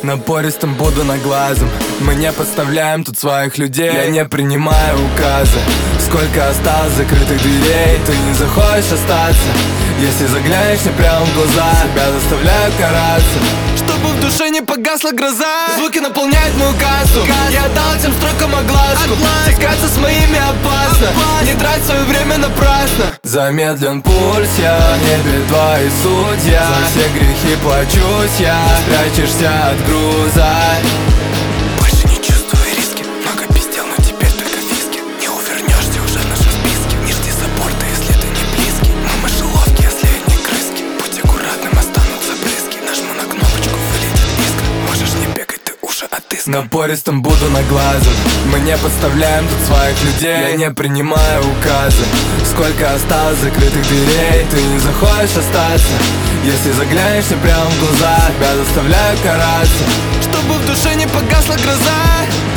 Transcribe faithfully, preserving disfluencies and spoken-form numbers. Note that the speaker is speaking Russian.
Напористым буду наглазом. Мы не подставляем тут своих людей. Я не принимаю указы. Сколько осталось закрытых дверей. Ты не захочешь остаться, если заглянешь мне прямо в глаза. Себя заставляю караться, чтобы в душе не погасла гроза. Звуки наполняют мою кассу. Я дал этим строкам огласку. Тягаться с моими опасно. Не трать свое время напрасно. Замедлен пульс, я в небе твои судья. За все грехи плачусь я. Спрячешься от груза. Больше не чувствую риски. Много пиздел, но теперь только виски. Не увернешься уже в нашем списке. Не жди саппорта, если ты не близкий. Мы мышеловки, если не крыски. Будь аккуратным, останутся брызги. Нажму на кнопочку, вылетит искра. Можешь не бегать, ты уши отыскал. Напористым буду наглазом. Мы не подставляем тут своих людей. Я не принимаю указы. Сколько осталось закрытых дверей. Ты не захочешь остаться, если заглянешь мне прямо в глаза. Себя заставляю караться, чтобы в душе не погасла гроза.